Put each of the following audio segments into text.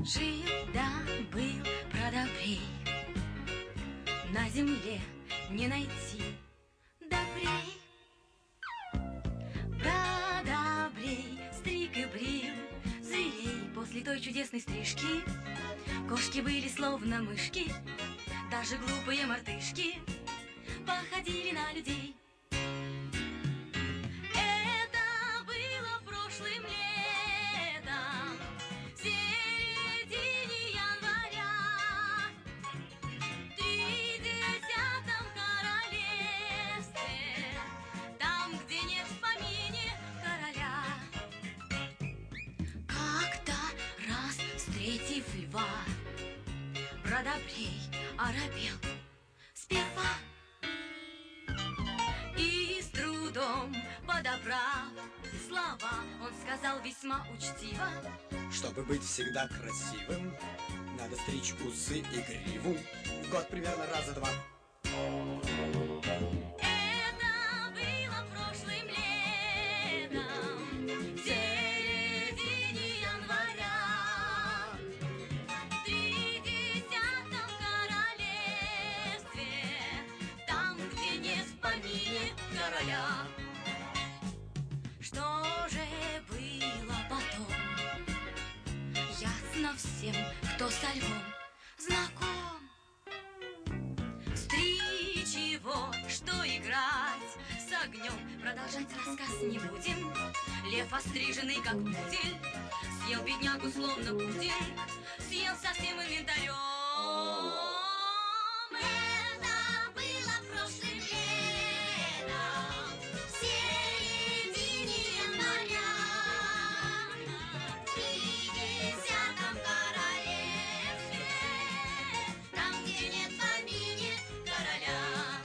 Жил-да-был продобрей, на земле не найти добрей. Продобрей стриг и брил зверей. После той чудесной стрижки кошки были словно мышки, даже глупые мартышки походили на людей. Это было прошлым летом, в середине января, в 30-м королевстве, там, где нет в помине короля. Как-то раз, встретив льва, продобрей оробел сперва и с трудом подобрав слова, он сказал весьма учтиво: чтобы быть всегда красивым, надо стричь усы и гриву в год примерно раза два. Это было прошлым летом, в середине января, в 30-м королевстве, там, где нет в помине короля. Что же было потом, ясно всем, кто со львом знаком. Стричь его, что играть с огнем, продолжать рассказ не будем. Лев, остриженный как пудель, съел беднягу словно пудель, съел со всем инвентарем. Это было прошлым летом, в середине января, в 30-м королевстве, там, где нет в помине короля.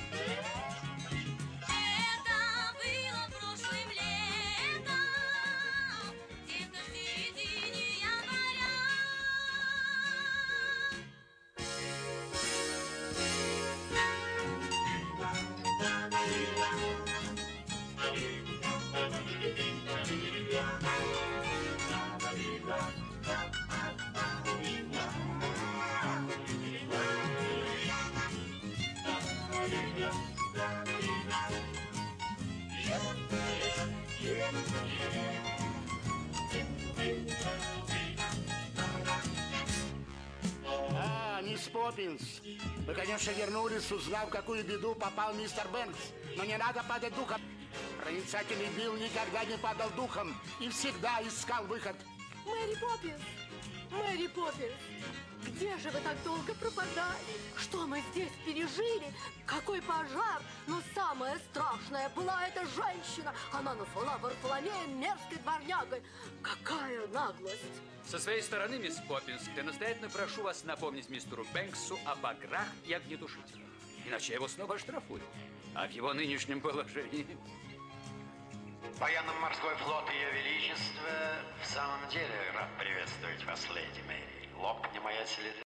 Это было прошлым летом, где-то в середине января. Мисс Поппинс, вы, конечно, вернулись, узнав, в какую беду попал мистер Бэнкс. Но не надо падать духом. Проницательный Билл никогда не падал духом и всегда искал выход. Мэри Поппинс! Мэри Поппинс! Где же вы так долго пропадали? Что мы здесь пережили? Какой пожар! Но самое страшное была эта женщина. Она назвала Варфоломея мерзкой дворнягой. Какая наглость! Со своей стороны, мисс Поппинс, я настоятельно прошу вас напомнить мистеру Бэнксу о баграх и огнетушителях. Иначе я его снова оштрафую. А в его нынешнем положении... Военно-морской флот Ее Величества в самом деле рад приветствовать вас, леди Мэри. Лопни моя теледа.